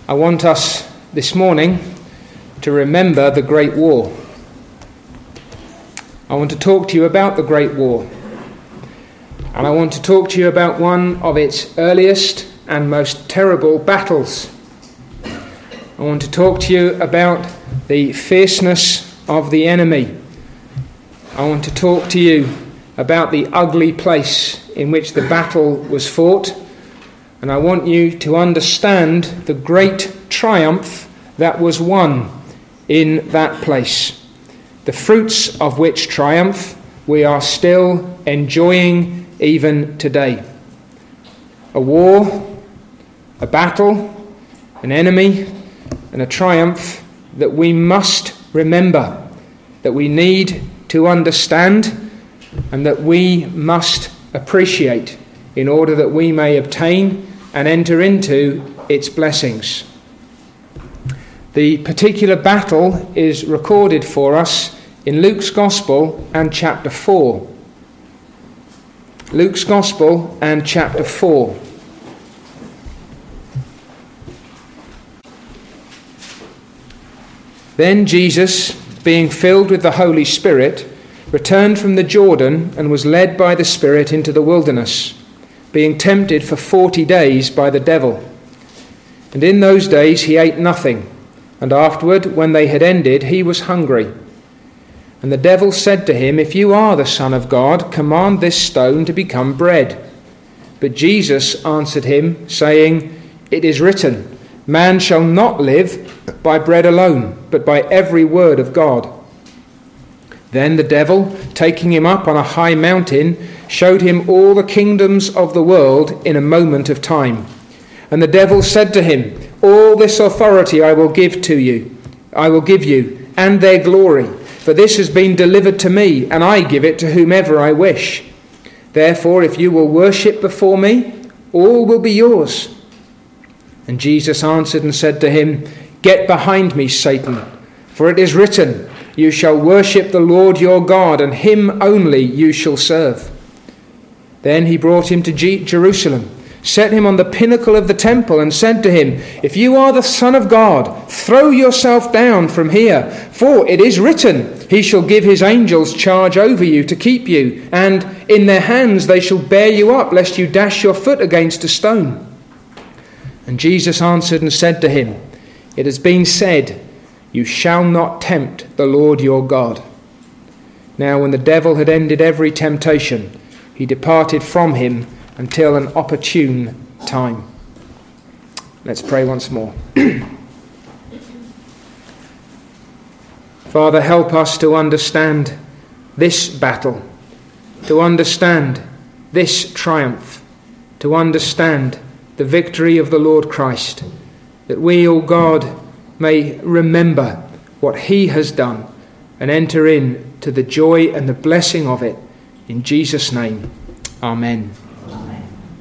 I want us this morning to remember the Great War. I want to talk to you about the Great War. And I want to talk to you about one of its earliest and most terrible battles. I want to talk to you about the fierceness of the enemy. I want to talk to you about the ugly place in which the battle was fought. And I want you to understand the great triumph that was won in that place. The fruits of which triumph we are still enjoying even today. A war, a battle, an enemy, and a triumph that we must remember, that we need to understand, and that we must appreciate in order that we may obtain and enter into its blessings. The particular battle is recorded for us in Luke's Gospel and chapter 4. Luke's Gospel and chapter 4. Then Jesus, being filled with the Holy Spirit, returned from the Jordan and was led by the Spirit into the wilderness, being tempted for 40 days by the devil. And in those days he ate nothing, and afterward, when they had ended, he was hungry. And the devil said to him, "If you are the Son of God, command this stone to become bread." But Jesus answered him, saying, "It is written, man shall not live by bread alone, but by every word of God." Then the devil, taking him up on a high mountain, showed him all the kingdoms of the world in a moment of time. And the devil said to him, "All this authority I will give you, and their glory, for this has been delivered to me, and I give it to whomever I wish. Therefore, if you will worship before me, all will be yours." And Jesus answered and said to him, "Get behind me, Satan, for it is written, you shall worship the Lord your God, and him only you shall serve." Then he brought him to Jerusalem, set him on the pinnacle of the temple, and said to him, "If you are the Son of God, throw yourself down from here, for it is written, he shall give his angels charge over you to keep you, and in their hands they shall bear you up, lest you dash your foot against a stone." And Jesus answered and said to him, "It has been said, you shall not tempt the Lord your God." Now when the devil had ended every temptation, he departed from him until an opportune time. Let's pray once more. Father, help us to understand this battle, to understand this triumph, to understand the victory of the Lord Christ, that we, O God, may remember what he has done and enter into the joy and the blessing of it. In Jesus' name, amen. Amen.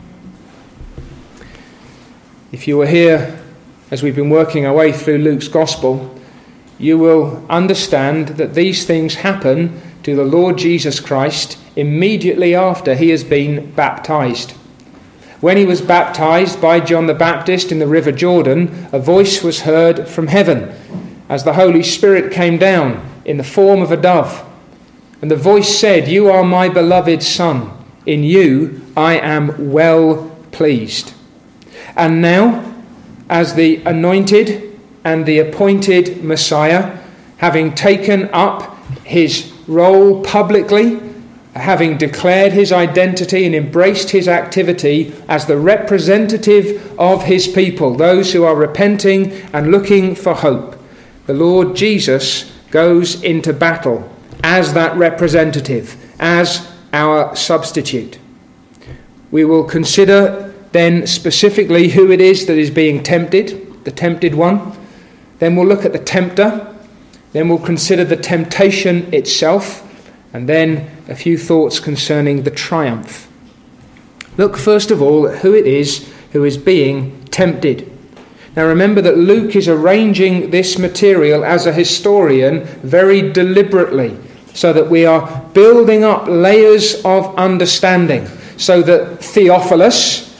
If you were here as we've been working our way through Luke's Gospel, you will understand that these things happen to the Lord Jesus Christ immediately after he has been baptized. When he was baptized by John the Baptist in the River Jordan, a voice was heard from heaven as the Holy Spirit came down in the form of a dove. And the voice said, "You are my beloved Son. In you I am well pleased." And now, as the anointed and the appointed Messiah, having taken up his role publicly, having declared his identity and embraced his activity as the representative of his people, those who are repenting and looking for hope, the Lord Jesus goes into battle as that representative, as our substitute. We will consider then specifically who it is that is being tempted, the tempted one. Then we'll look at the tempter. Then we'll consider the temptation itself. And then a few thoughts concerning the triumph. Look first of all at who it is who is being tempted. Now remember that Luke is arranging this material as a historian very deliberately, so that we are building up layers of understanding, so that Theophilus,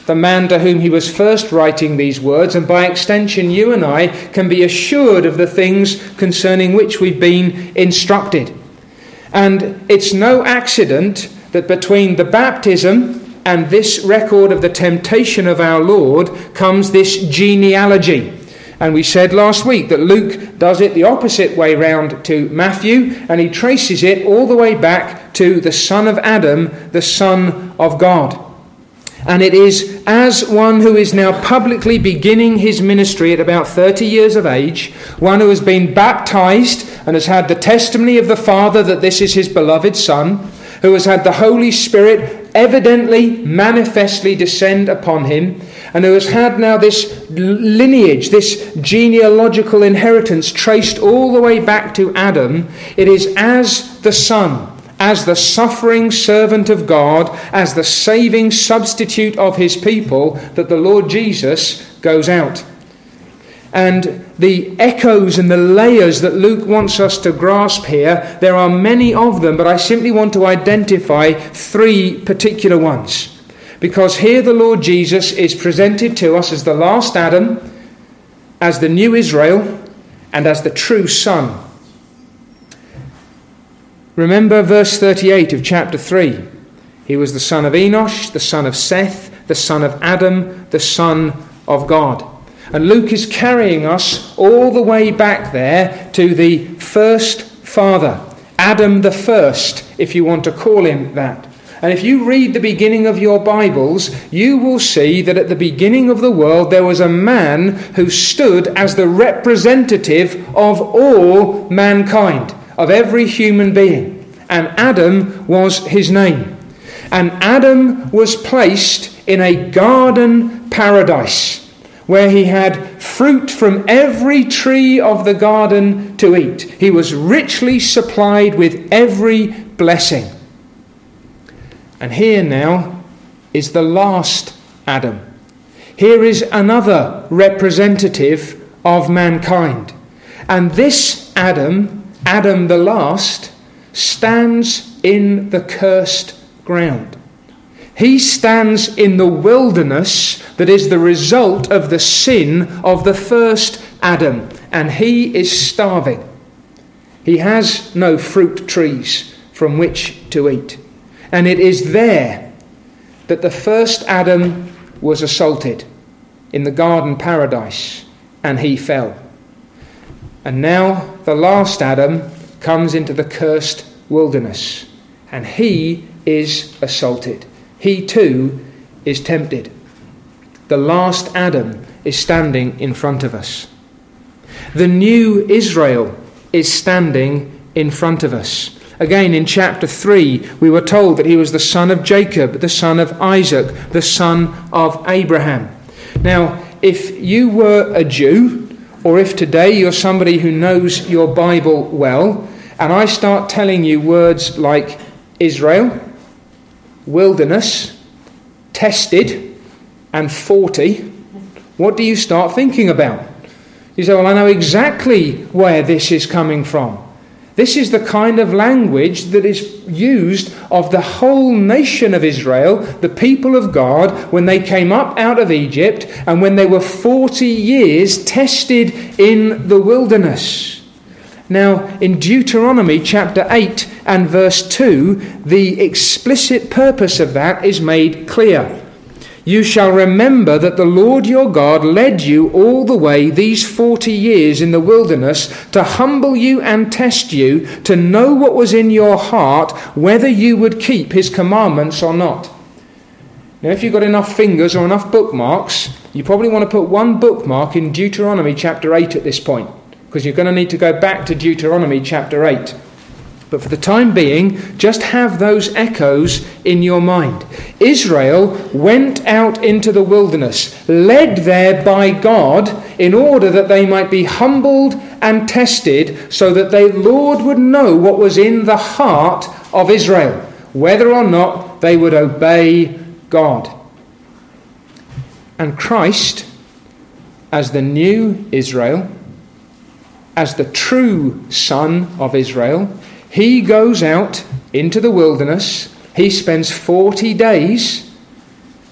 the man to whom he was first writing these words, and by extension you and I can be assured of the things concerning which we've been instructed. And it's no accident that between the baptism and this record of the temptation of our Lord comes this genealogy. And we said last week that Luke does it the opposite way round to Matthew, and he traces it all the way back to the son of Adam, the Son of God. And it is as one who is now publicly beginning his ministry at about 30 years of age, one who has been baptized and has had the testimony of the Father that this is his beloved Son, who has had the Holy Spirit evidently, manifestly descend upon him, and who has had now this lineage, this genealogical inheritance traced all the way back to Adam. It is as the Son, as the suffering servant of God, as the saving substitute of his people, that the Lord Jesus goes out. And the echoes and the layers that Luke wants us to grasp here, there are many of them, but I simply want to identify three particular ones. Because here the Lord Jesus is presented to us as the last Adam, as the new Israel, and as the true Son. Remember verse 38 of chapter 3. He was the son of Enosh, the son of Seth, the son of Adam, the Son of God. And Luke is carrying us all the way back there to the first father, Adam the first, if you want to call him that. And if you read the beginning of your Bibles, you will see that at the beginning of the world there was a man who stood as the representative of all mankind, of every human being. And Adam was his name. And Adam was placed in a garden paradise where he had fruit from every tree of the garden to eat. He was richly supplied with every blessing. And here now is the last Adam. Here is another representative of mankind. And this Adam, Adam the last, stands in the cursed ground. He stands in the wilderness that is the result of the sin of the first Adam, and he is starving. He has no fruit trees from which to eat. And it is there that the first Adam was assaulted in the garden paradise, and he fell. And now the last Adam comes into the cursed wilderness, and he is assaulted. He too is tempted. The last Adam is standing in front of us. The new Israel is standing in front of us. Again, in chapter 3, we were told that he was the son of Jacob, the son of Isaac, the son of Abraham. Now, if you were a Jew, or if today you're somebody who knows your Bible well, and I start telling you words like Israel, wilderness, tested, and 40, what do you start thinking about? You say, well, I know exactly where this is coming from. This is the kind of language that is used of the whole nation of Israel, the people of God, when they came up out of Egypt and when they were 40 years tested in the wilderness. Now, in Deuteronomy chapter 8 and verse 2, the explicit purpose of that is made clear. You shall remember that the Lord your God led you all the way these 40 years in the wilderness to humble you and test you, to know what was in your heart, whether you would keep his commandments or not. Now, if you've got enough fingers or enough bookmarks, you probably want to put one bookmark in Deuteronomy chapter 8 at this point, because you're going to need to go back to Deuteronomy chapter 8. But for the time being, just have those echoes in your mind. Israel went out into the wilderness, led there by God, in order that they might be humbled and tested, so that the Lord would know what was in the heart of Israel, whether or not they would obey God. And Christ, as the new Israel, as the true Son of Israel, he goes out into the wilderness. He spends 40 days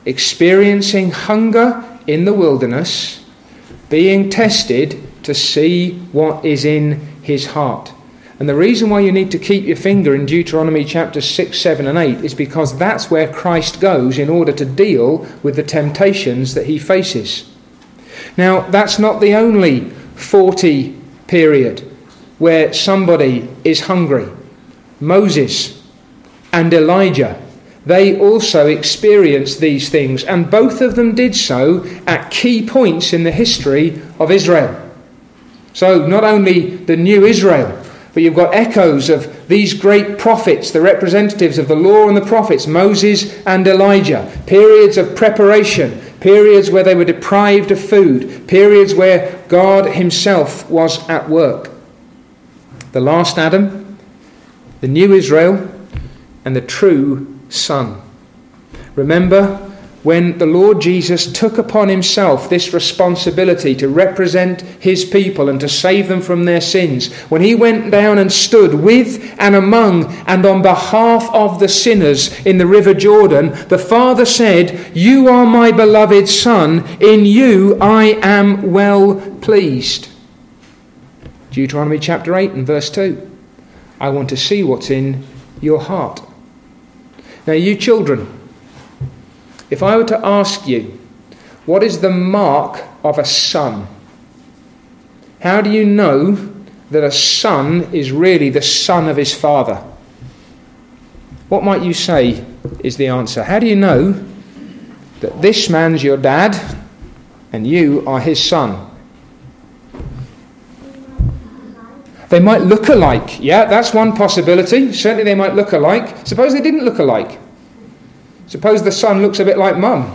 experiencing hunger in the wilderness, being tested to see what is in his heart. And the reason why you need to keep your finger in Deuteronomy chapters 6, 7 and 8 is because that's where Christ goes in order to deal with the temptations that he faces. Now, that's not the only 40 period where somebody is hungry. Moses and Elijah, they also experienced these things, and both of them did so at key points in the history of Israel. So not only the new Israel, but you've got echoes of these great prophets, the representatives of the law and the prophets, Moses and Elijah. Periods of preparation, periods where they were deprived of food, periods where God himself was at work. The last Adam, the new Israel, and the true Son. Remember when the Lord Jesus took upon himself this responsibility to represent his people and to save them from their sins, when he went down and stood with and among and on behalf of the sinners in the river Jordan, the Father said, "You are my beloved Son, in you I am well pleased." Deuteronomy chapter 8 and verse 2. I want to see what's in your heart. Now you children, if I were to ask you, what is the mark of a son? How do you know that a son is really the son of his father? What might you say is the answer? How do you know that this man's your dad and you are his son? They might look alike. Yeah, that's one possibility. Certainly they might look alike. Suppose they didn't look alike. Suppose the son looks a bit like mum.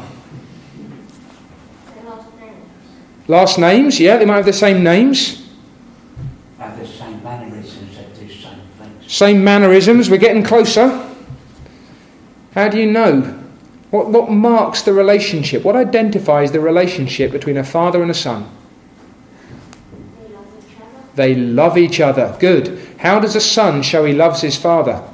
Last names, yeah, they might have the same names. Have the same mannerisms, they do same things. Same mannerisms, we're getting closer. How do you know? What marks the relationship? What identifies the relationship between a father and a son? They love each other. Good. How does a son show he loves his father?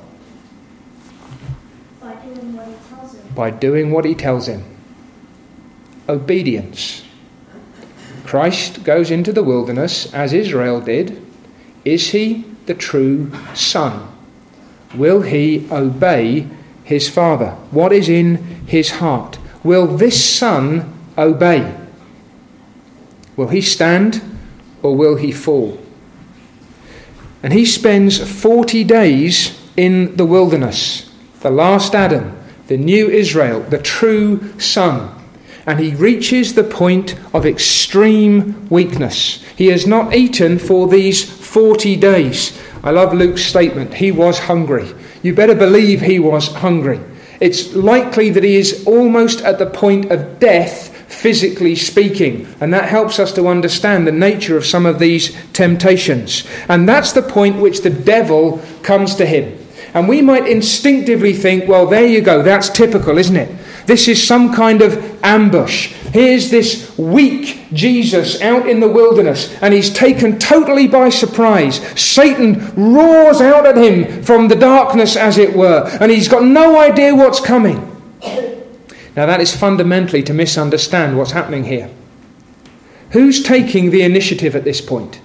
By doing what he tells him. Obedience. Christ goes into the wilderness as Israel did. Is he the true son? Will he obey his father? What is in his heart? Will this son obey? Will he stand or will he fall? And he spends 40 days in the wilderness. The last Adam, the new Israel, the true son. And he reaches the point of extreme weakness. He has not eaten for these 40 days. I love Luke's statement. He was hungry. You better believe he was hungry. It's likely that he is almost at the point of death, physically speaking. And that helps us to understand the nature of some of these temptations. And that's the point which the devil comes to him. And we might instinctively think, well, there you go, that's typical, isn't it? This is some kind of ambush. Here's this weak Jesus out in the wilderness, and he's taken totally by surprise. Satan roars out at him from the darkness, as it were, and he's got no idea what's coming. Now that is fundamentally to misunderstand what's happening here. Who's taking the initiative at this point?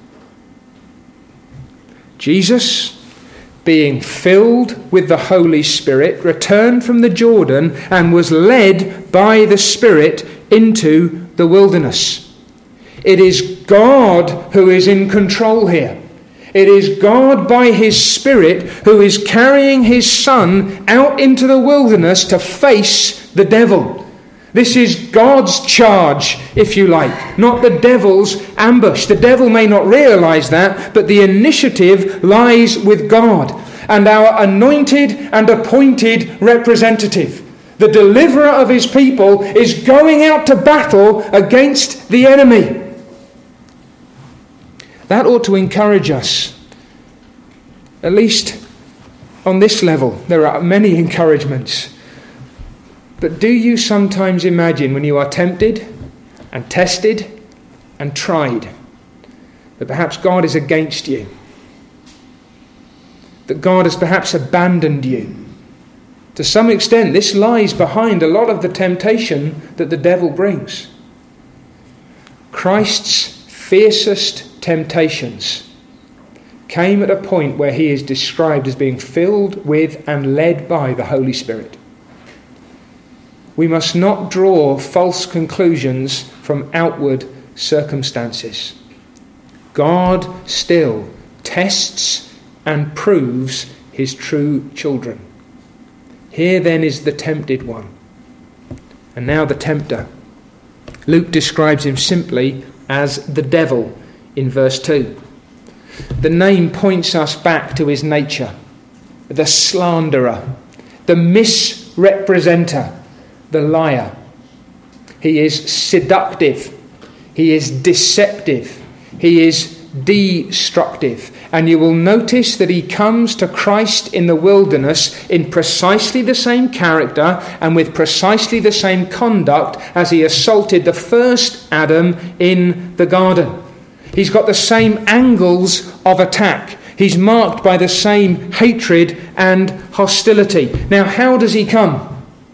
Jesus, being filled with the Holy Spirit, returned from the Jordan and was led by the Spirit into the wilderness. It is God who is in control here. It is God by his Spirit who is carrying his Son out into the wilderness to face the devil. This is God's charge, if you like, not the devil's ambush. The devil may not realize that, but the initiative lies with God and our anointed and appointed representative. The deliverer of his people is going out to battle against the enemy. That ought to encourage us, at least on this level. There are many encouragements. But do you sometimes imagine when you are tempted and tested and tried that perhaps God is against you? That God has perhaps abandoned you? To some extent, this lies behind a lot of the temptation that the devil brings. Christ's fiercest temptations came at a point where he is described as being filled with and led by the Holy Spirit. We must not draw false conclusions from outward circumstances. God still tests and proves his true children. Here then is the tempted one. And now the tempter. Luke describes him simply as the devil in verse 2. The name points us back to his nature. The slanderer, the misrepresenter, the liar. He is seductive. He is deceptive. He is destructive. And you will notice that he comes to Christ in the wilderness in precisely the same character and with precisely the same conduct as he assaulted the first Adam in the garden. He's got the same angles of attack. He's marked by the same hatred and hostility. Now, how does he come?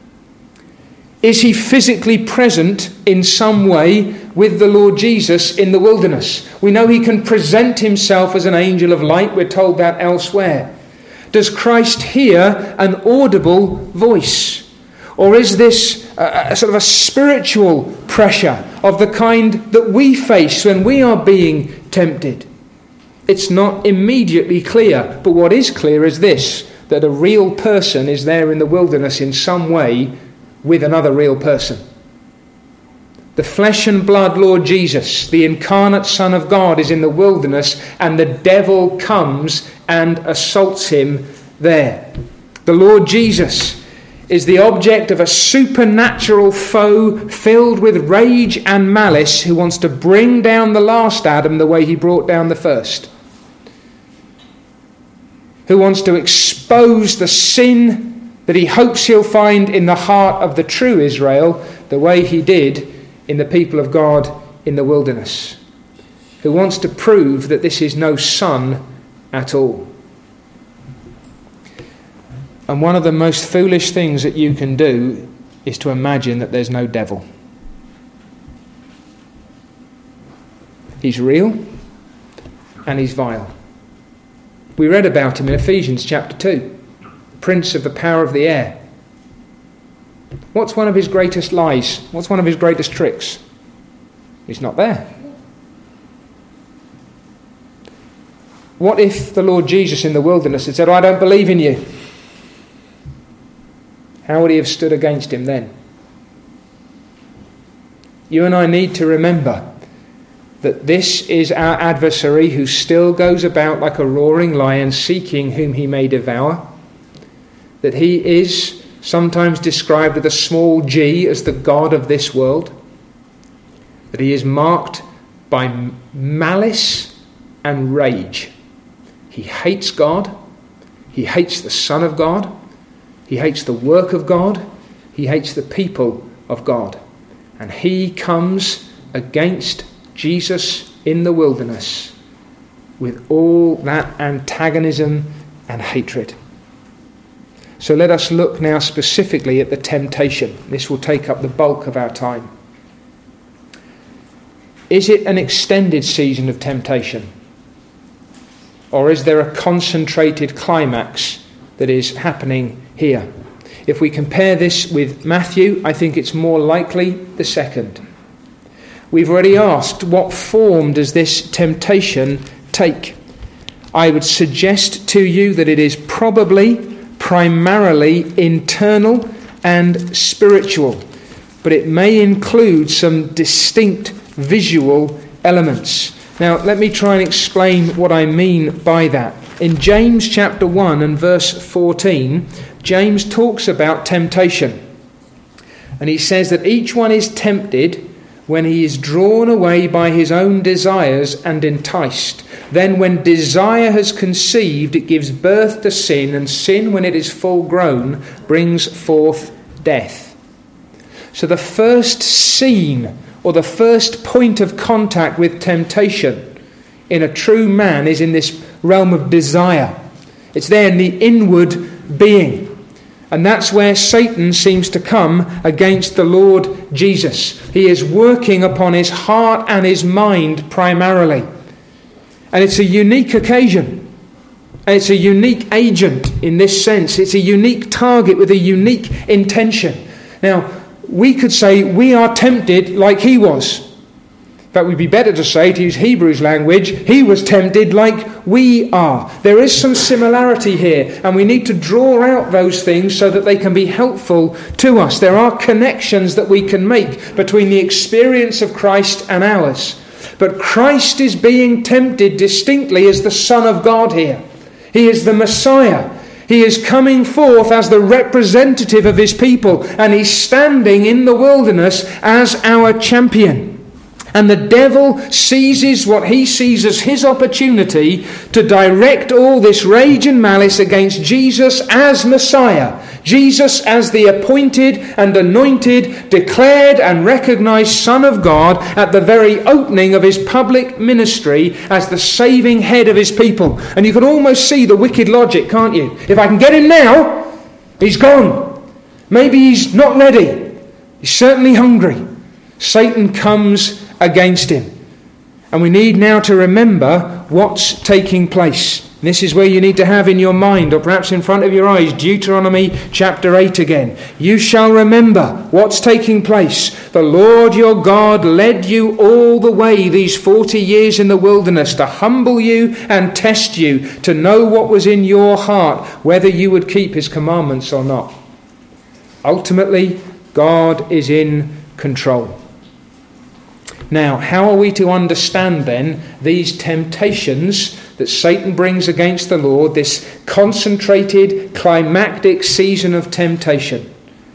Is he physically present in some way with the Lord Jesus in the wilderness? We know he can present himself as an angel of light. We're told that elsewhere. Does Christ hear an audible voice? Or is this a sort of a spiritual pressure of the kind that we face when we are being tempted? It's not immediately clear. But what is clear is this, that a real person is there in the wilderness in some way with another real person. The flesh and blood Lord Jesus, the incarnate Son of God, is in the wilderness, and the devil comes and assaults him there. The Lord Jesus is the object of a supernatural foe filled with rage and malice who wants to bring down the last Adam the way he brought down the first. Who wants to expose the sin that he hopes he'll find in the heart of the true Israel the way he did in the people of God in the wilderness. Who wants to prove that this is no son at all. And one of the most foolish things that you can do is to imagine that there's no devil. He's real and he's vile. We read about him in Ephesians chapter 2. Prince of the power of the air. What's one of his greatest lies? What's one of his greatest tricks? He's not there. What if the Lord Jesus in the wilderness had said, "I don't believe in you"? How would he have stood against him then? You and I need to remember that this is our adversary who still goes about like a roaring lion seeking whom he may devour. That he is sometimes described with a small g as the god of this world. That he is marked by malice and rage. He hates God. He hates the Son of God. He hates the work of God. He hates the people of God. And he comes against Jesus in the wilderness with all that antagonism and hatred. So let us look now specifically at the temptation. This will take up the bulk of our time. Is it an extended season of temptation? Or is there a concentrated climax that is happening here? If we compare this with Matthew, I think it's more likely the second. We've already asked, what form does this temptation take? I would suggest to you that it is probably primarily internal and spiritual, but it may include some distinct visual elements. Now, let me try and explain what I mean by that. In James chapter 1 and verse 14, James talks about temptation. And he says that each one is tempted when he is drawn away by his own desires and enticed. Then when desire has conceived, it gives birth to sin, and sin, when it is full grown, brings forth death. So the first scene, or the first point of contact with temptation in a true man, is in this realm of desire. It's there in the inward being. And that's where Satan seems to come against the Lord Jesus. He is working upon his heart and his mind primarily. And it's a unique occasion. It's a unique agent in this sense. It's a unique target with a unique intention. Now, we could say we are tempted like he was. In fact, we'd be better to say, to use Hebrews language, he was tempted like we are. There is some similarity here, and we need to draw out those things so that they can be helpful to us. There are connections that we can make between the experience of Christ and ours. But Christ is being tempted distinctly as the Son of God here. He is the Messiah. He is coming forth as the representative of his people, and he's standing in the wilderness as our champion. And the devil seizes what he sees as his opportunity to direct all this rage and malice against Jesus as Messiah. Jesus as the appointed and anointed, declared and recognized Son of God at the very opening of his public ministry as the saving head of his people. And you can almost see the wicked logic, can't you? If I can get him now, he's gone. Maybe he's not ready. He's certainly hungry. Satan comes against him. And we need now to remember what's taking place. This is where you need to have in your mind, or perhaps in front of your eyes, Deuteronomy chapter 8 again. You shall remember what's taking place. The Lord your God led you all the way these 40 years in the wilderness to humble you and test you, to know what was in your heart, whether you would keep his commandments or not. Ultimately, God is in control. Now, how are we to understand then these temptations that Satan brings against the Lord, this concentrated, climactic season of temptation?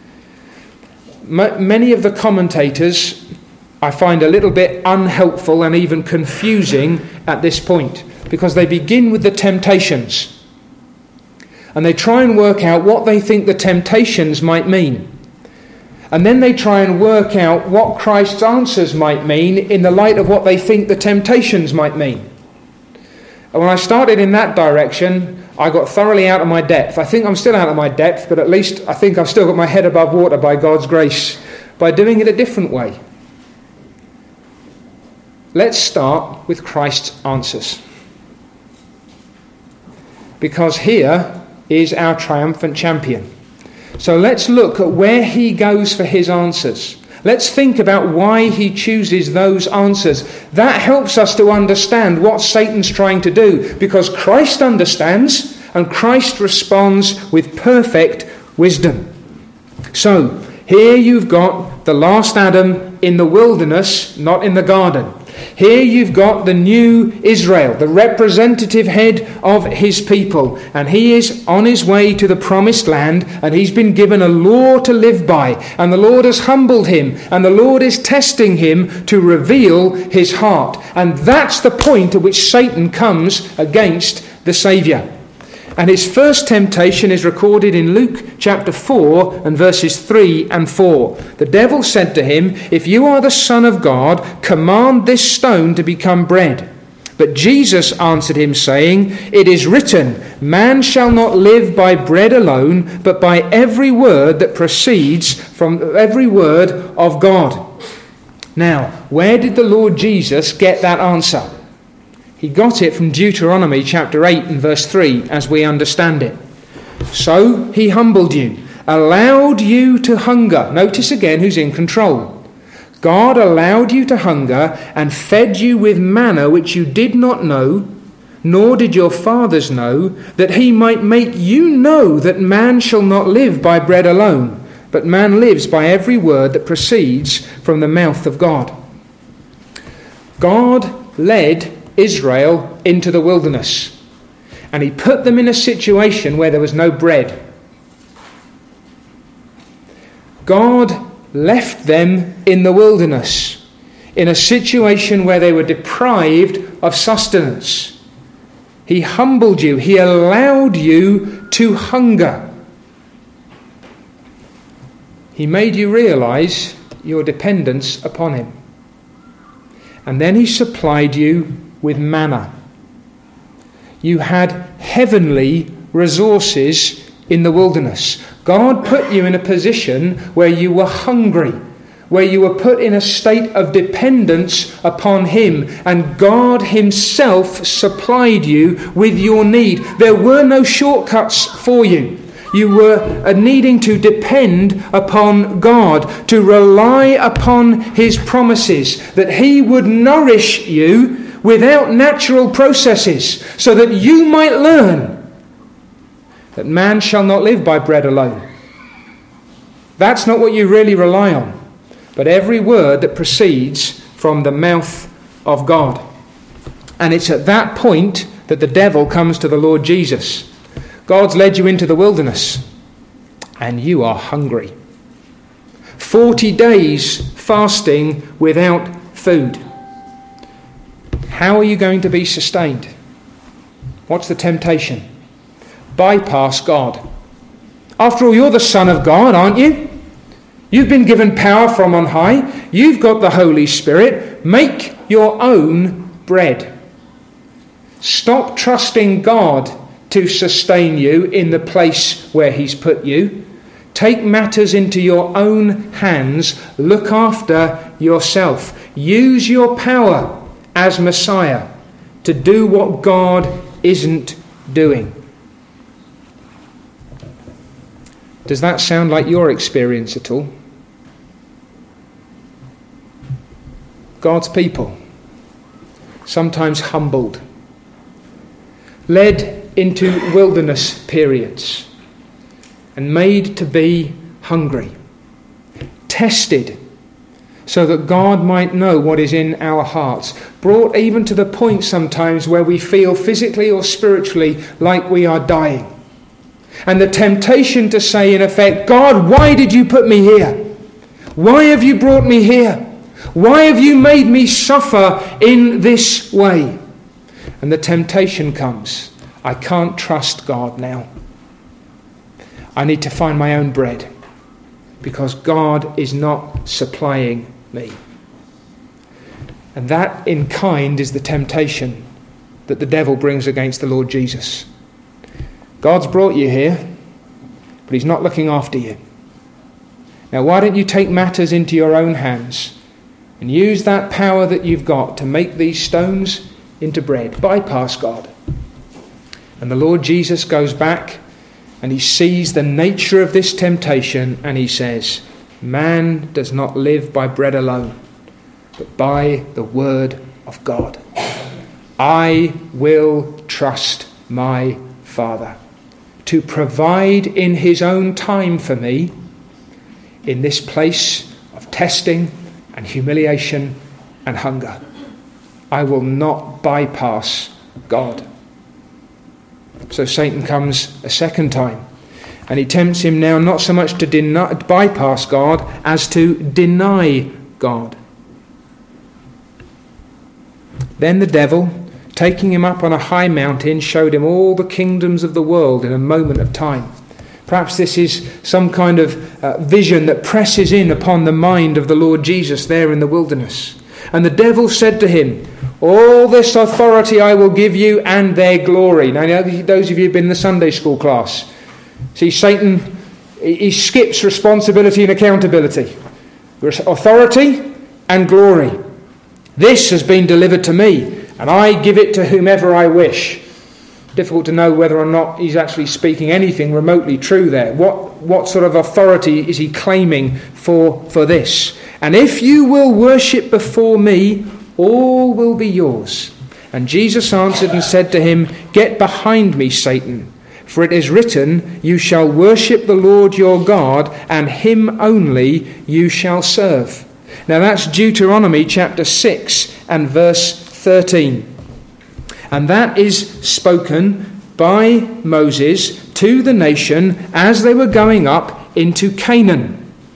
Many of the commentators I find a little bit unhelpful and even confusing at this point, because they begin with the temptations and they try and work out what they think the temptations might mean. And then they try and work out what Christ's answers might mean in the light of what they think the temptations might mean. And when I started in that direction, I got thoroughly out of my depth. I think I'm still out of my depth, but at least I think I've still got my head above water by God's grace, by doing it a different way. Let's start with Christ's answers. Because here is our triumphant champion. So let's look at where he goes for his answers. Let's think about why he chooses those answers. That helps us to understand what Satan's trying to do, because Christ understands and Christ responds with perfect wisdom. So here you've got the last Adam in the wilderness, not in the garden. Here you've got the new Israel, the representative head of his people. And he is on his way to the promised land, and he's been given a law to live by. And the Lord has humbled him, and the Lord is testing him to reveal his heart. And that's the point at which Satan comes against the Saviour. And his first temptation is recorded in Luke chapter 4 and verses 3 and 4. The devil said to him, "If you are the Son of God, command this stone to become bread." But Jesus answered him, saying, "It is written, man shall not live by bread alone, but by every word that proceeds from every word of God." Now, where did the Lord Jesus get that answer? He got it from Deuteronomy chapter 8 and verse 3, as we understand it. So he humbled you, allowed you to hunger. Notice again who's in control. God allowed you to hunger and fed you with manna which you did not know, nor did your fathers know, that he might make you know that man shall not live by bread alone, but man lives by every word that proceeds from the mouth of God. God led Israel into the wilderness, and he put them in a situation where there was no bread. God left them in the wilderness in a situation where they were deprived of sustenance. He humbled you. He allowed you to hunger. He made you realize your dependence upon him. And then he supplied you with manna. You had heavenly resources in the wilderness. God put you in a position where you were hungry, where you were put in a state of dependence upon him, and God himself supplied you with your need. There were no shortcuts for you. You were needing to depend upon God, to rely upon his promises, that he would nourish you without natural processes, so that you might learn that man shall not live by bread alone. That's not what you really rely on, but every word that proceeds from the mouth of God. And it's at that point that the devil comes to the Lord Jesus. God's led you into the wilderness, and you are hungry. 40 days fasting without food. How are you going to be sustained? What's the temptation? Bypass God. After all, you're the Son of God, aren't you? You've been given power from on high. You've got the Holy Spirit. Make your own bread. Stop trusting God to sustain you in the place where he's put you. Take matters into your own hands. Look after yourself. Use your power as Messiah to do what God isn't doing. Does that sound like your experience at all? God's people, sometimes humbled, led into wilderness periods, and made to be hungry, tested so that God might know what is in our hearts, brought even to the point sometimes where we feel physically or spiritually like we are dying. And the temptation to say, in effect, God, why did you put me here? Why have you brought me here? Why have you made me suffer in this way? And the temptation comes, I can't trust God now. I need to find my own bread because God is not supplying me. And that in kind is the temptation that the devil brings against the Lord Jesus. God's brought you here, but he's not looking after you. Now why don't you take matters into your own hands and use that power that you've got to make these stones into bread? Bypass God. And the Lord Jesus goes back and he sees the nature of this temptation and he says, man does not live by bread alone, but by the word of God. I will trust my Father to provide in his own time for me in this place of testing and humiliation and hunger. I will not bypass God. So Satan comes a second time and he tempts him now not so much to bypass God as to deny God. Then the devil, taking him up on a high mountain, showed him all the kingdoms of the world in a moment of time. Perhaps this is some kind of vision that presses in upon the mind of the Lord Jesus there in the wilderness. And the devil said to him, all this authority I will give you and their glory. Now, those of you who've been in the Sunday school class, see, Satan, he skips responsibility and accountability. Authority and glory. This has been delivered to me, and I give it to whomever I wish. Difficult to know whether or not he's actually speaking anything remotely true there. What sort of authority is he claiming for this? And if you will worship before me, all will be yours. And Jesus answered and said to him, get behind me, Satan, for it is written, you shall worship the Lord your God, and him only you shall serve. Now that's Deuteronomy chapter 6 and verse 13. And that is spoken by Moses to the nation as they were going up into Canaan.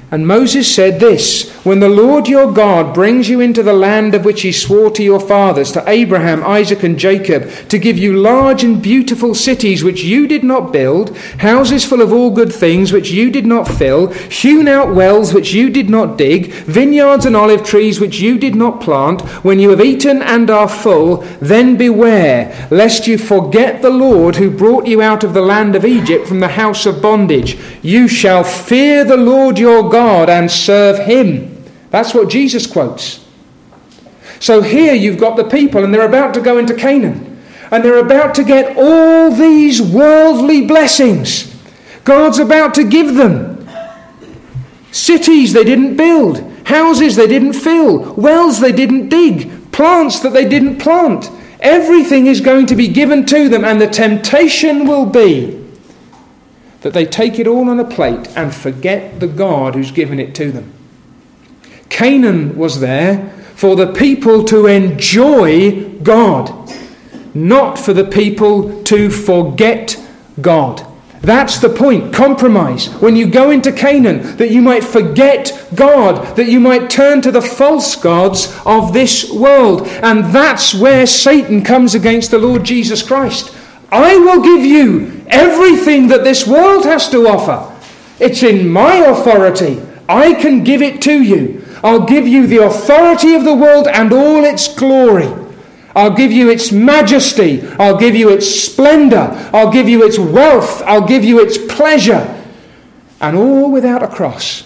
And Moses said this, when the Lord your God brings you into the land of which he swore to your fathers, to Abraham, Isaac and Jacob, to give you large and beautiful cities which you did not build, houses full of all good things which you did not fill, hewn out wells which you did not dig, vineyards and olive trees which you did not plant, when you have eaten and are full, then beware, lest you forget the Lord who brought you out of the land of Egypt from the house of bondage. You shall fear the Lord your God and serve him. That's what Jesus quotes. So here you've got the people, and they're about to go into Canaan, and they're about to get all these worldly blessings. God's about to give them cities they didn't build, houses they didn't fill, wells they didn't dig, plants that they didn't plant. Everything is going to be given to them, and the temptation will be that they take it all on a plate and forget the God who's given it to them. Canaan was there for the people to enjoy God, not for the people to forget God. That's the point. Compromise. When you go into Canaan, that you might forget God, that you might turn to the false gods of this world. And that's where Satan comes against the Lord Jesus Christ. I will give you everything that this world has to offer. It's in my authority. I can give it to you. I'll give you the authority of the world and all its glory. I'll give you its majesty. I'll give you its splendor. I'll give you its wealth. I'll give you its pleasure. And all without a cross.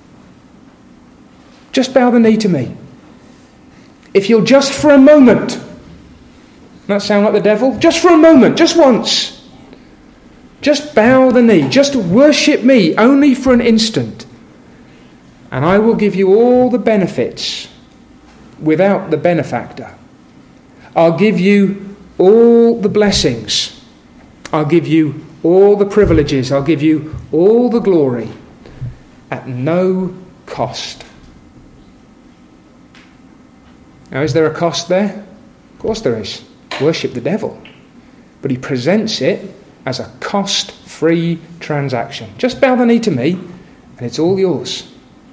Just bow the knee to me. If you'll just for a moment... That sound like the devil? Just for a moment, just once. Just bow the knee. Just worship me only for an instant. And I will give you all the benefits without the benefactor. I'll give you all the blessings. I'll give you all the privileges. I'll give you all the glory at no cost. Now, is there a cost there? Of course there is. Worship the devil. But he presents it as a cost-free transaction. Just bow the knee to me and it's all yours.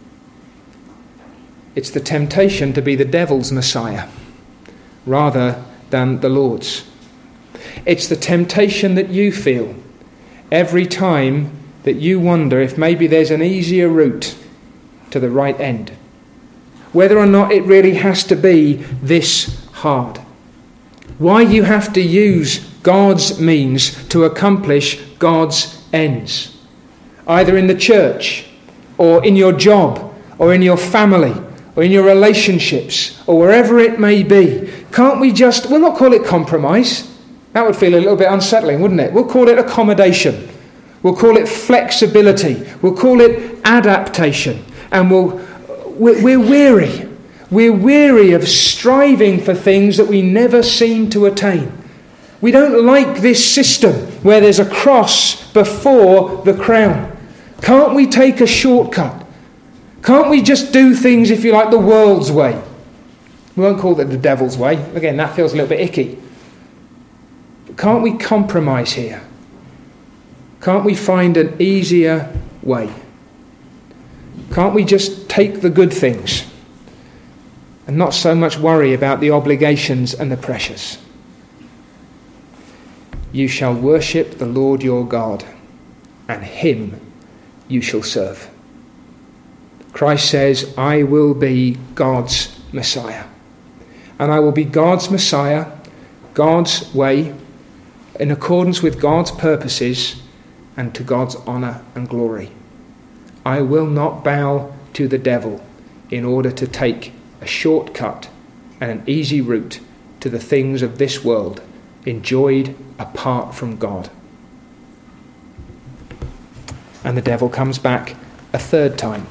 It's the temptation to be the devil's Messiah rather than the Lord's. It's the temptation that you feel every time that you wonder if maybe there's an easier route to the right end. Whether or not it really has to be this hard. Why you have to use God's means to accomplish God's ends. Either in the church, or in your job, or in your family, or in your relationships, or wherever it may be. Can't we just, we'll not call it compromise. That would feel a little bit unsettling, wouldn't it? We'll call it accommodation. We'll call it flexibility. We'll call it adaptation. And we're weary. We're weary of striving for things that we never seem to attain. We don't like this system where there's a cross before the crown. Can't we take a shortcut? Can't we just do things, if you like, the world's way? We won't call it the devil's way. Again, that feels a little bit icky. But can't we compromise here? Can't we find an easier way? Can't we just take the good things and not so much worry about the obligations and the pressures? You shall worship the Lord your God, and him you shall serve. Christ says, I will be God's Messiah. And I will be God's Messiah, God's way, in accordance with God's purposes and to God's honour and glory. I will not bow to the devil in order to take a shortcut and an easy route to the things of this world enjoyed apart from God. And the devil comes back a third time.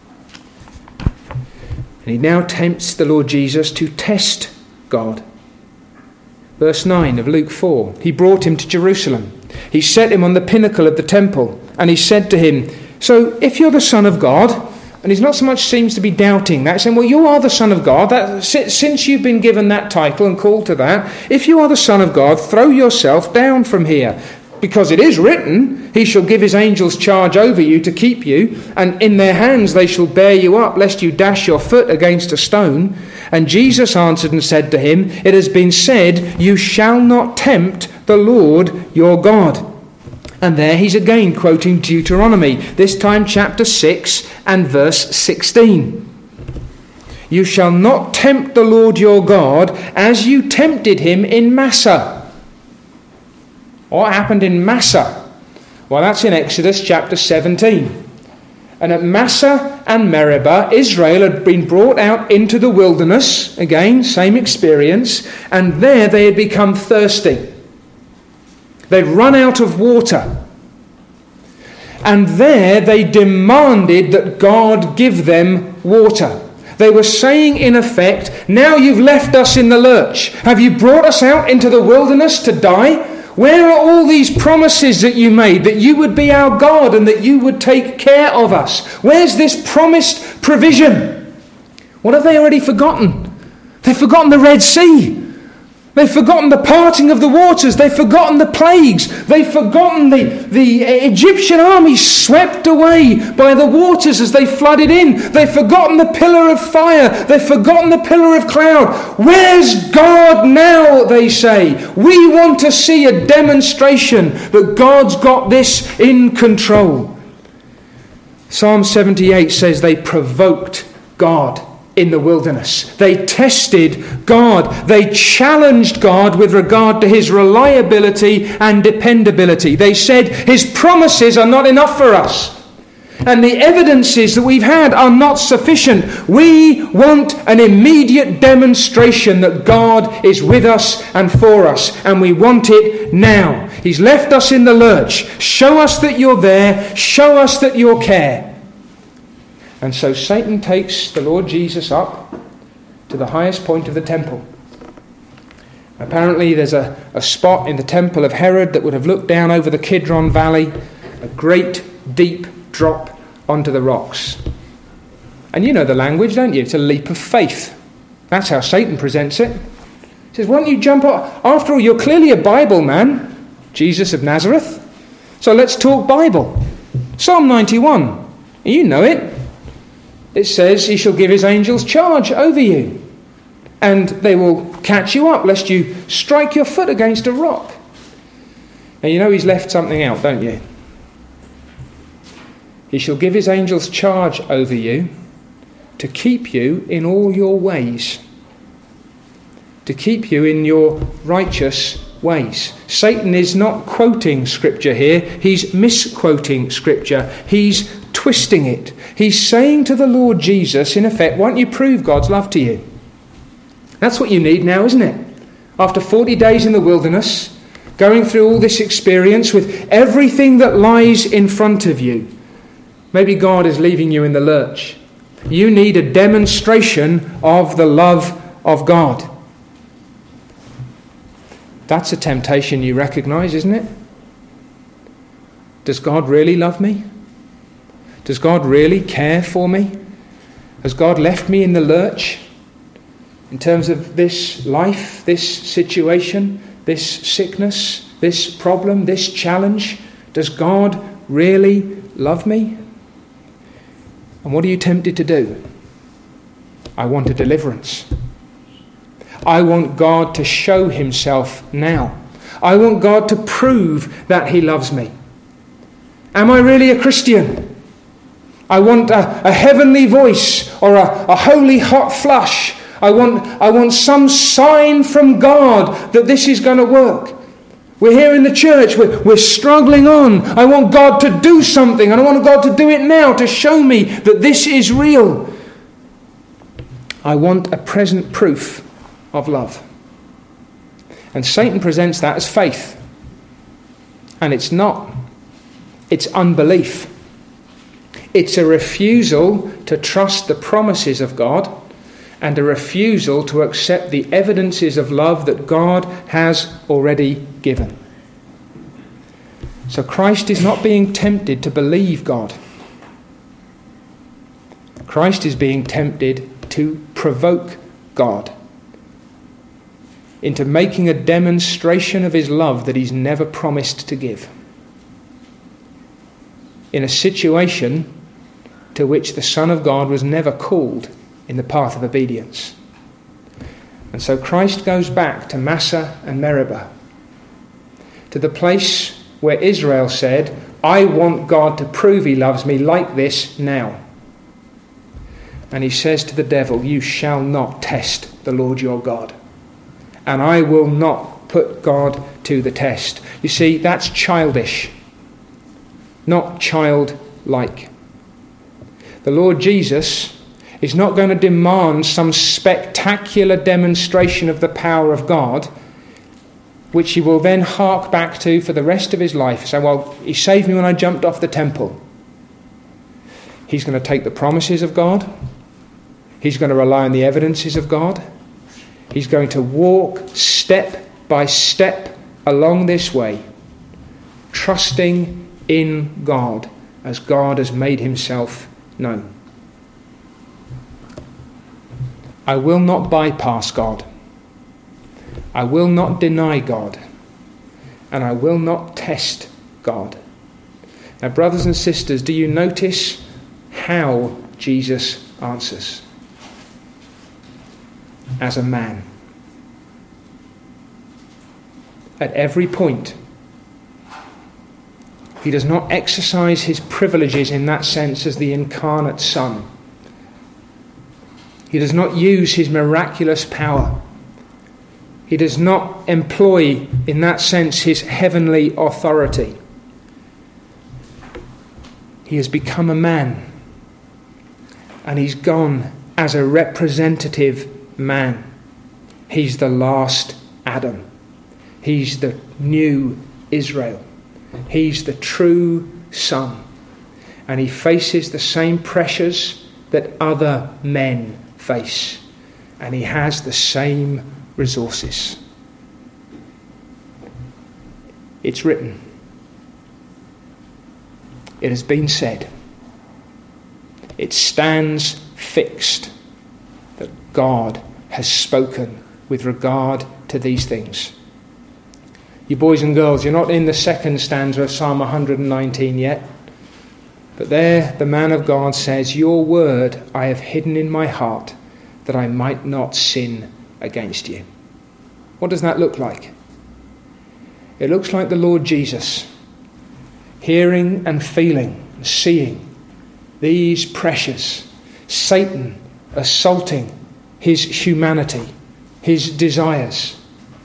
And he now tempts the Lord Jesus to test God. Verse 9 of Luke 4. He brought him to Jerusalem. He set him on the pinnacle of the temple. And he said to him, so if you're the Son of God, and he's not so much seems to be doubting that, saying, well, you are the Son of God. Since you've been given that title and called to that, if you are the Son of God, throw yourself down from here. because it is written, he shall give his angels charge over you to keep you, and in their hands they shall bear you up, lest you dash your foot against a stone. And Jesus answered and said to him, it has been said, you shall not tempt the Lord your God. And there he's again quoting Deuteronomy, this time chapter 6 and verse 16. You shall not tempt the Lord your God as you tempted him in Massah. What happened in Massah? Well, that's in Exodus chapter 17. And at Massah and Meribah, Israel had been brought out into the wilderness. Again, same experience. And there they had become thirsty. They'd run out of water. And there they demanded that God give them water. They were saying, in effect, now you've left us in the lurch. Have you brought us out into the wilderness to die? Where are all these promises that you made, that you would be our God and that you would take care of us? Where's this promised provision? What have they already forgotten? They've forgotten the Red Sea. They've forgotten the parting of the waters. They've forgotten the plagues. They've forgotten the Egyptian army swept away by the waters as they flooded in. They've forgotten the pillar of fire. They've forgotten the pillar of cloud. Where's God now, they say? We want to see a demonstration that God's got this in control. Psalm 78 says they provoked God in the wilderness. They tested God. They challenged God with regard to his reliability and dependability. They said his promises are not enough for us. And the evidences that we've had are not sufficient. We want an immediate demonstration that God is with us and for us. And we want it now. He's left us in the lurch. Show us that you're there. Show us that you care. And so Satan takes the Lord Jesus up to the highest point of the temple. Apparently there's a spot in the temple of Herod that would have looked down over the Kidron Valley, a great deep drop onto the rocks. And you know the language, don't you? It's a leap of faith. That's how Satan presents it. He says, why don't you jump up? After all, you're clearly a Bible man, Jesus of Nazareth. So let's talk Bible. Psalm 91. You know it. It says, he shall give his angels charge over you, and they will catch you up, lest you strike your foot against a rock. Now you know he's left something out, don't you? He shall give his angels charge over you to keep you in all your ways. To keep you in your righteous ways. Satan is not quoting Scripture here. He's misquoting Scripture. He's twisting it. He's saying to the Lord Jesus, in effect, why don't you prove God's love to you? That's what you need now, isn't it? After 40 days in the wilderness, going through all this experience with everything that lies in front of you, maybe God is leaving you in the lurch. You need a demonstration of the love of God. That's a temptation you recognize, isn't it? Does God really love me? Does God really care for me? Has God left me in the lurch in terms of this life, this situation, this sickness, this problem, this challenge? Does God really love me? And what are you tempted to do? I want a deliverance. I want God to show himself now. I want God to prove that he loves me. Am I really a Christian? I want a heavenly voice or a holy hot flush. I want some sign from God that this is going to work. We're here in the church. We're struggling on. I want God to do something. And I want God to do it now to show me that this is real. I want a present proof of love. And Satan presents that as faith. And it's not. It's unbelief. It's a refusal to trust the promises of God and a refusal to accept the evidences of love that God has already given. So Christ is not being tempted to believe God. Christ is being tempted to provoke God. into making a demonstration of his love that he's never promised to give, in a situation to which the Son of God was never called in the path of obedience. And so Christ goes back to Massah and Meribah, to the place where Israel said, I want God to prove he loves me like this now. And he says to the devil, you shall not test the Lord your God. And I will not put God to the test. You see, that's childish, not childlike. The Lord Jesus is not going to demand some spectacular demonstration of the power of God, which he will then hark back to for the rest of his life. Say, well, he saved me when I jumped off the temple. He's going to take the promises of God. He's going to rely on the evidences of God. He's going to walk step by step along this way, trusting in God as God has made himself known. I will not bypass God. I will not deny God. And I will not test God. Now, brothers and sisters, do you notice how Jesus answers? As a man. At every point. He does not exercise his privileges in that sense as the incarnate Son. He does not use his miraculous power. He does not employ, in that sense, his heavenly authority. He has become a man. And he's gone as a representative man. He's the last Adam. He's the new Israel. He's the true Son. And he faces the same pressures that other men face. And he has the same resources. It's written. It has been said. It stands fixed that God has spoken with regard to these things. You boys and girls, you're not in the second stanza of Psalm 119 yet. But there the man of God says, your word I have hidden in my heart that I might not sin against you. What does that look like? It looks like the Lord Jesus hearing and feeling and seeing these pressures, Satan assaulting his humanity, his desires,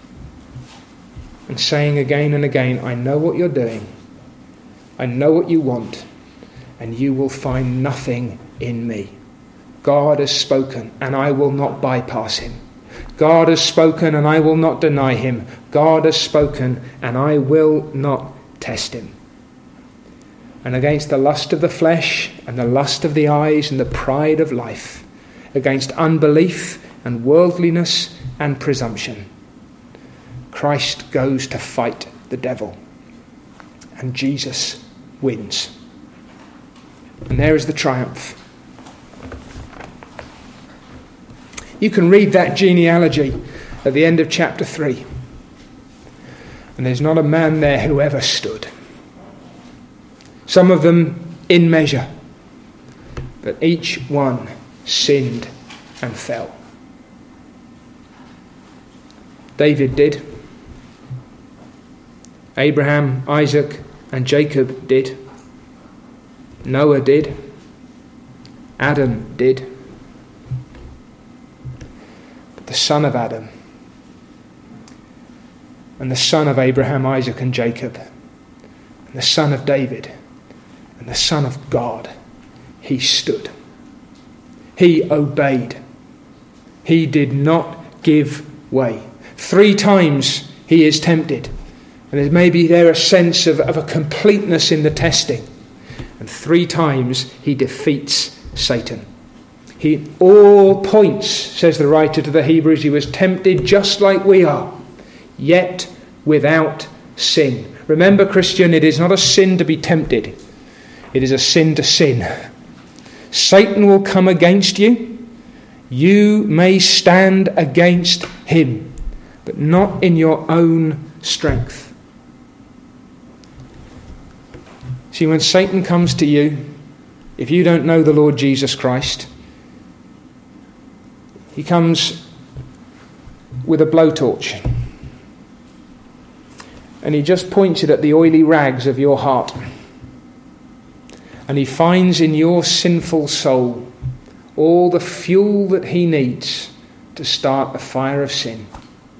and saying again and again, I know what you're doing, I know what you want, and you will find nothing in me. God has spoken, and I will not bypass him. God has spoken, and I will not deny him. God has spoken, and I will not test him. And against the lust of the flesh, and the lust of the eyes, and the pride of life, against unbelief, and worldliness, and presumption, Christ goes to fight the devil. And Jesus wins. And there is the triumph. You can read that genealogy at the end of chapter 3. And there's not a man there who ever stood. Some of them in measure. But each one sinned and fell. David did. Abraham, Isaac, and Jacob did. Noah did. Adam did. But the son of Adam and the son of Abraham, Isaac, and Jacob, and the son of David, and the son of God, he stood. He obeyed. He did not give way. 3 times he is tempted. And there may be there a sense of a completeness in the testing. And 3 times he defeats Satan. He, all points, says the writer to the Hebrews, he was tempted just like we are, yet without sin. Remember, Christian, it is not a sin to be tempted. It is a sin to sin. Satan will come against you. You may stand against him. but not in your own strength. See, when Satan comes to you, if you don't know the Lord Jesus Christ, he comes with a blowtorch and he just points it at the oily rags of your heart, and he finds in your sinful soul all the fuel that he needs to start a fire of sin.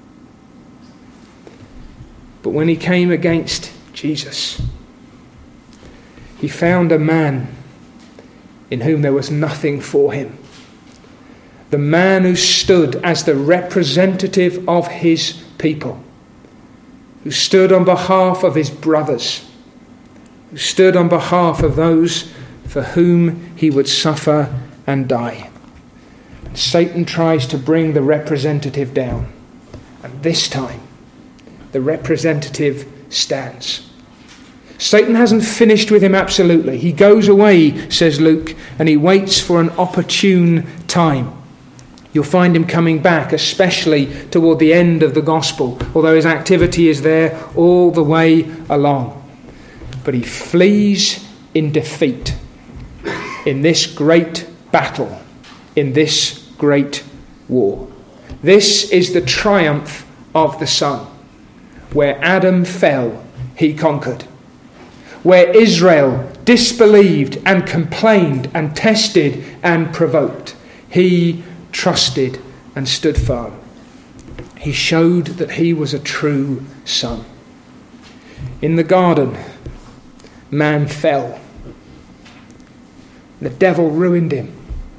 But when he came against Jesus, he found a man in whom there was nothing for him. The man who stood as the representative of his people, who stood on behalf of his brothers, who stood on behalf of those for whom he would suffer and die. And Satan tries to bring the representative down, and this time the representative stands. Satan hasn't finished with him absolutely. He goes away, says Luke, and he waits for an opportune time. You'll find him coming back, especially toward the end of the gospel, although his activity is there all the way along. But he flees in defeat in this great battle, in this great war. This is the triumph of the Son. Where Adam fell, he conquered. Where Israel disbelieved and complained and tested and provoked, he trusted and stood firm. He showed that he was a true son. In the garden, man fell. The devil ruined him.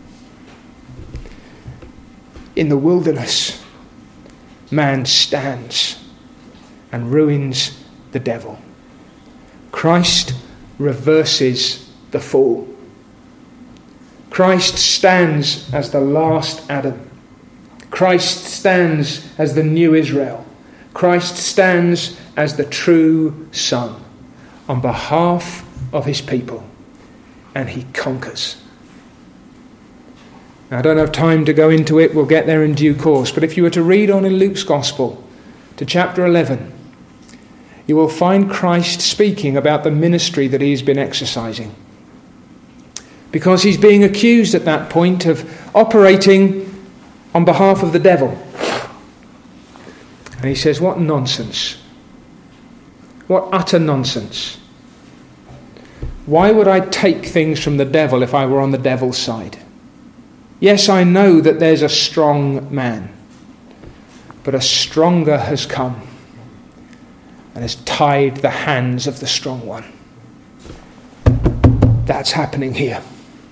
In the wilderness, man stands and ruins the devil. Christ reverses the fall. Christ stands as the last Adam. Christ stands as the new Israel. Christ stands as the true Son on behalf of his people, and he conquers. Now, I don't have time to go into it. We'll get there in due course. But if you were to read on in Luke's Gospel to chapter 11, you will find Christ speaking about the ministry that he's been exercising. Because he's being accused at that point of operating on behalf of the devil. And he says, what nonsense. What utter nonsense. Why would I take things from the devil if I were on the devil's side? Yes, I know that there's a strong man, but a stronger has come and has tied the hands of the strong one. That's happening here.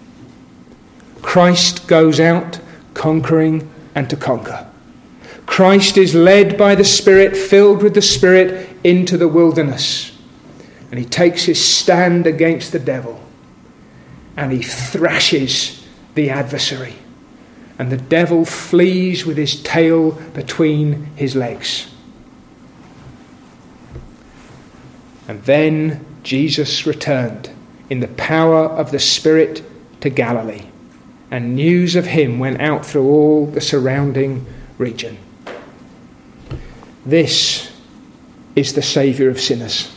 Christ goes out conquering and to conquer. Christ is led by the Spirit, filled with the Spirit, into the wilderness. And he takes his stand against the devil. And he thrashes the adversary. And the devil flees with his tail between his legs. And then Jesus returned in the power of the Spirit to Galilee. And news of him went out through all the surrounding region. This is the Saviour of sinners.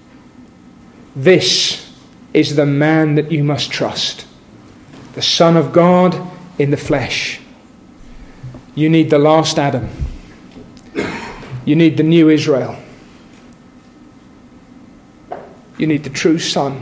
This is the man that you must trust. The Son of God in the flesh. You need the last Adam. You need the new Israel. You need the true Son.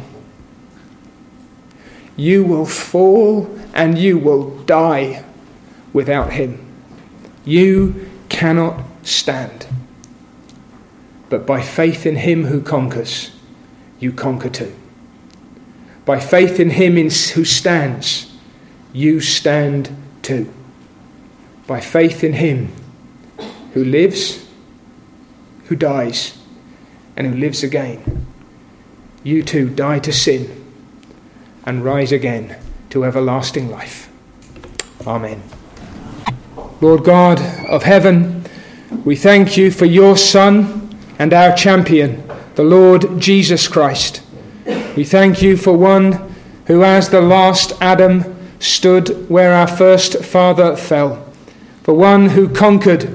You will fall and you will die without him. You cannot stand. But by faith in him who conquers, you conquer too. By faith in him who stands, you stand too. By faith in him who lives, who dies, and who lives again, you too die to sin and rise again to everlasting life. Amen. Lord God of heaven, we thank you for your Son and our champion, the Lord Jesus Christ. We thank you for one who, as the last Adam, stood where our first father fell, for one who conquered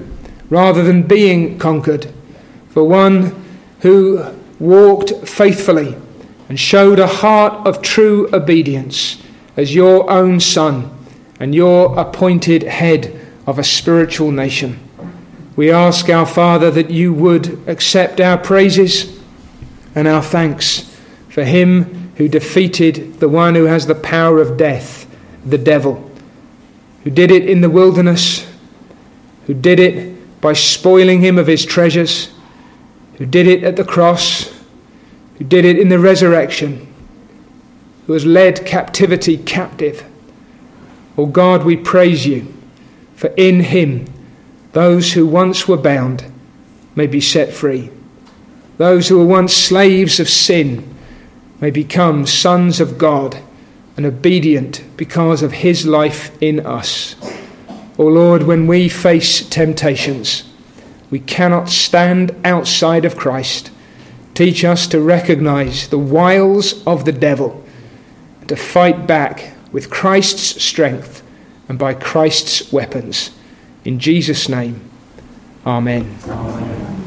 rather than being conquered, for one who walked faithfully and showed a heart of true obedience as your own Son and your appointed head of a spiritual nation. We ask, our Father, that you would accept our praises and our thanks for him who defeated the one who has the power of death, the devil, who did it in the wilderness, who did it by spoiling him of his treasures, who did it at the cross, who did it in the resurrection, who has led captivity captive. O God, we praise you, for in him those who once were bound may be set free. Those who were once slaves of sin may become sons of God and obedient because of his life in us. O Lord, when we face temptations, we cannot stand outside of Christ. Teach us to recognize the wiles of the devil and to fight back with Christ's strength and by Christ's weapons. In Jesus' name, amen. Amen.